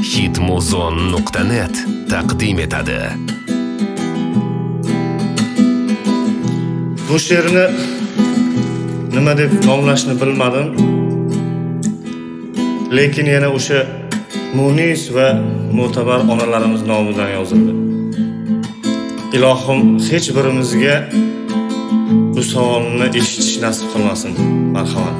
hitmuzon.net taqdim etadi. Bu she'rni nima deb nomlashni bilmadim. Lekin yana o'sha munis va mo'tabar onalarimiz nomidan yozildi. Ilohim hech birimizga bu savolni eshitish nasib qilmasin. Marhamat.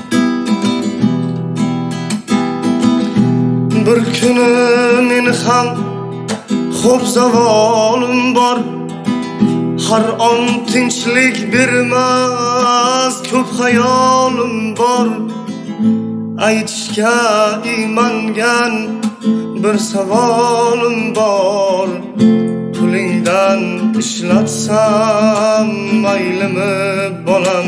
Bir kuni men ham xo'p savolim bor. Har on tinchlik bermas ko'p xayolim bor. Aytishga iymangan bir savolim bor. Pulingdan ishlatsam maylimi bolam?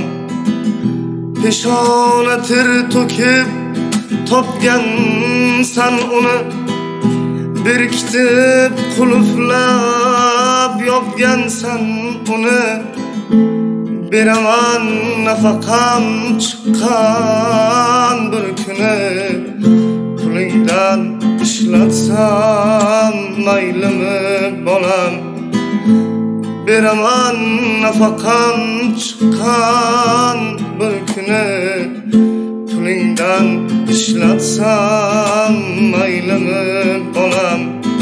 Peshona ter to'kib topgansan uni, berkitib qulflab yopgansan uni. Beraman nafaqam chiqqan bir kuni, pulingdan ishlatsam maylimi bolam? Beraman nafaqam chiqqan bir kuni, pulingdan ishlatsam maylimi bolam?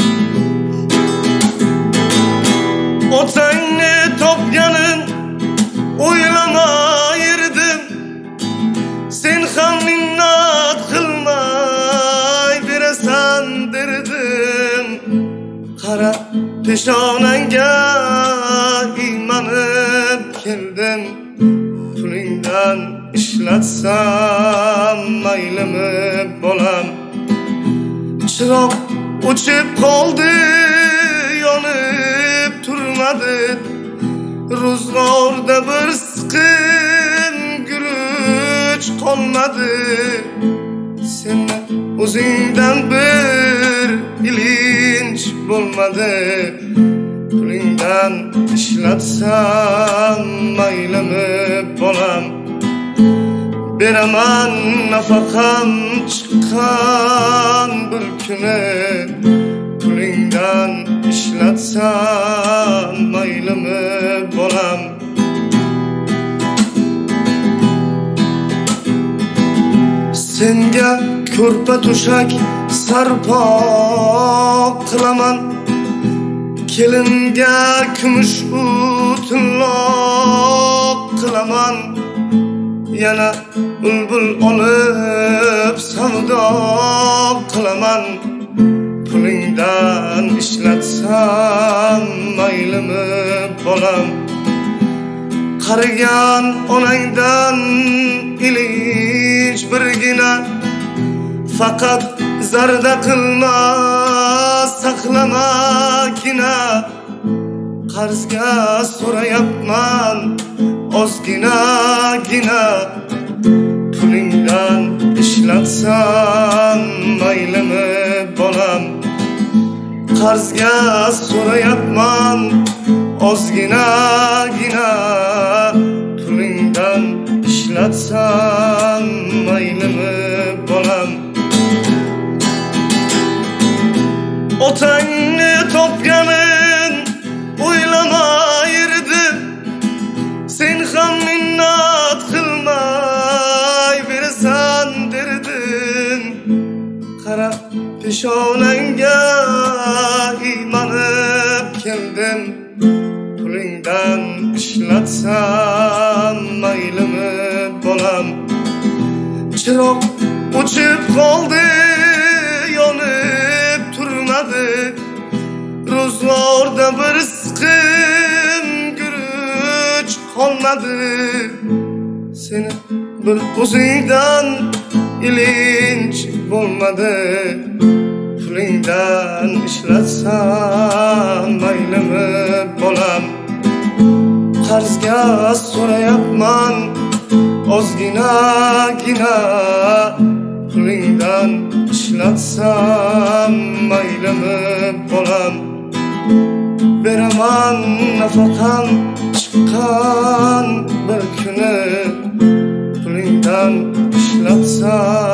Otangni topganin o'ylamay yurdim, sen ham minnat qilmay berasan derdim. Qara peshonangga iymanib keldim, pulingdan ishlatsam maylimi bolam? Chiroq o'chib qoldi, yonib turmadi. Ro'zg'orda bir siqim guruch qolmadi. Seni o'zingdan bir ilinj bo'lmadi. Pulingdan ishlatsam maylimi bolam? Beraman nafaqam chiqqan bir kuni, pulingdan ishlatsam maylimi bolam? Senga ko'rpa to'shak sarpo qilaman, kelinga kumush o'tinloq qilaman. Yana bulbul olib savdo qilaman, pulingdan ishlatsam maylimi bolam? Qarigan onangdan ilinj birgina, faqat zarda qilma saqlamagina. Qarzga so'rayapman ozginagina, pulingdan ishlatsam maylimi bolam? Qarzga so'rayapman ozginagina, pulingdan ishlatsam maylimi bolam? Otangni topganin o'ylamay yurdim, sen ham minnat qilmay berasan derdim. Qara peshonangga iymanib keldim, pulingdan ishlatsam maylimi bolam? Chiroq o'chib qoldi, yonib turmadi. Ro'zg'orda bir siqim guruch qolmadi. Seni bir o'zingdan ilinj bo'lmadi. Pulingdan ishlatsam maylimi bolam? Qarzga so'rayapman ozginagina, pulingdan ishlatsam maylimi bolam? Beraman nafaqam chiqqan bir kuni, pulingdan ishlatsam